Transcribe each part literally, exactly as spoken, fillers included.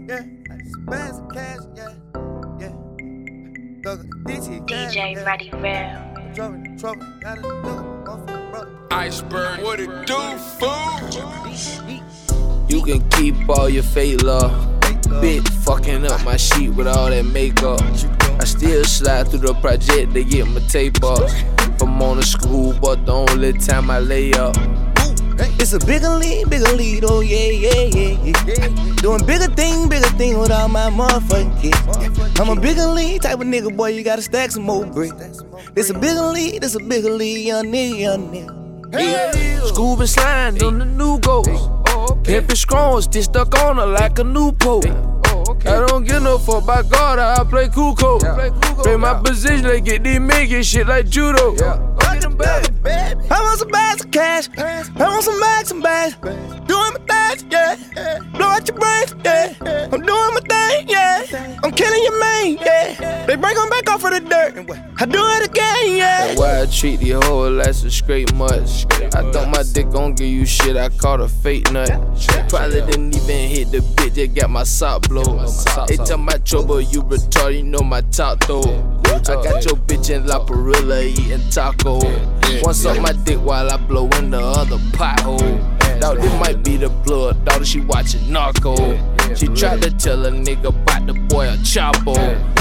yeah. Spaz and cash, yeah, yeah. D J Roddy Real. Trouble, trouble, gotta look off the brother. Iceberg, what it do, fool? You can keep all your fake love. Bitch fucking up my sheet with all that makeup. I still slide through the project to get my tape up. From on the school, but the only time I lay up. It's a bigger lead, bigger lead, oh yeah, yeah, yeah, yeah. Doing bigger thing, bigger thing with all my motherfucking kids. I'm a bigger lead type of nigga, boy, you gotta stack some more bricks. This a bigger lead, this a bigger lead, young nigga, young nigga. Yeah. School been sliding on the new goals. Pimpin' strong, still stuck on her like a new pope. I don't give no fuck, by God, I play cool code. Play my position, they get these making shit like judo. I want some bags of cash, I want some bags, some bags. Doing my thing, yeah. Blow out your brains, yeah. I'm doing my thing, yeah. I'm killing your main, yeah. They break them back off of the dirt. I do it again, yeah. That's why I treat these hoes like some straight mutts. I thought my dick gon' give you shit, I caught a fake nut. Probably didn't even hit the bitch, just got my sock blow. They tell my trouble, you retarded, you know my top though. I got your bitch in La Parrilla eating taco. One suck my dick while I blow in the other pothole. Thought this might be the blood, daughter, she watching Narco. She tried to tell a nigga about the boy a Chapo.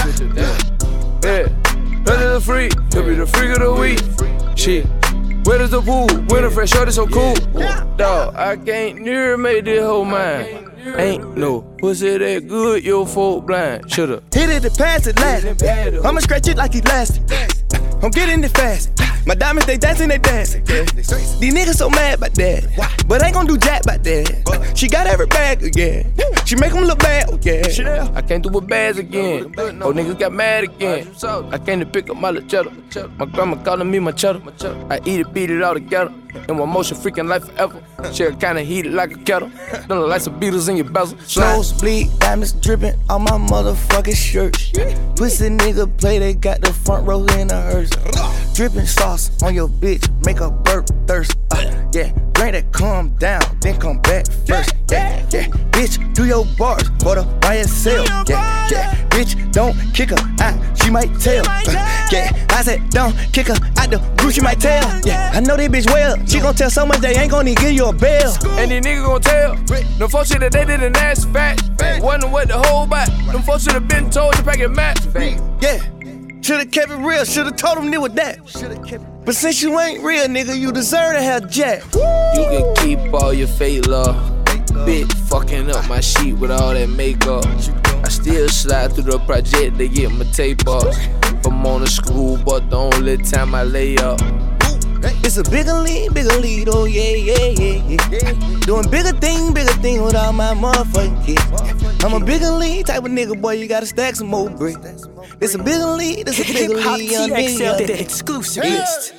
Yeah, better the freak, could be the freak of the week. Shit, where is the pool? Winter fresh, shorty so cool. Dawg, I can't near make this whole mind. Ain't no pussy that good, your folk blind. Shoulda hit it and pass it last. I'ma scratch it like elastic. I'm getting it fast. My diamonds, they dancing, they dancing. These niggas so mad about that, but ain't gon' do jack about that. She got every bag again. She make them look bad, oh yeah. I came through with bags again. Oh, niggas got mad again. I came to pick up my little cheddar. My grandma calling me my cheddar. I eat it, beat it all together. In my motion, freaking life forever. Shit kinda heated like a kettle. Don't look like some Beatles in your bezel. Nosebleed, diamonds dripping on my motherfucking shirt. Pussy nigga play, they got the front row in a hearse. Dripping sauce on your bitch, make her burp thirst. Uh, yeah, drink that, calm down, then come back first. Yeah, yeah, bitch, do your bars for the Y S L. Yeah, yeah, bitch, don't kick her out, she might tell. Uh, yeah, I said don't kick her out the group, she might tell. Yeah, I know this bitch well, she gon' tell so much they ain't gon' even give you a bail. And these niggas gon' tell, them folks shit that they didn't ask fat. Wonder what the whole back, them folks should've been told to pack it mat. Yeah. Should've kept it real, should've told him it was that. But since you ain't real, nigga, you deserve to have jack. You can keep all your fake love. Bitch fucking up my sheet with all that makeup. I still slide through the project to get my tape up. From on the school, but the only time I lay up. It's a bigger lead, bigger lead, oh yeah, yeah, yeah, yeah. Doing bigger thing, bigger thing with all my motherfucking kids. I'm a bigger lead type of nigga, boy, you gotta stack some more bricks. It's a bigger lead, it's a bigger lead, young nigga. Exclusive.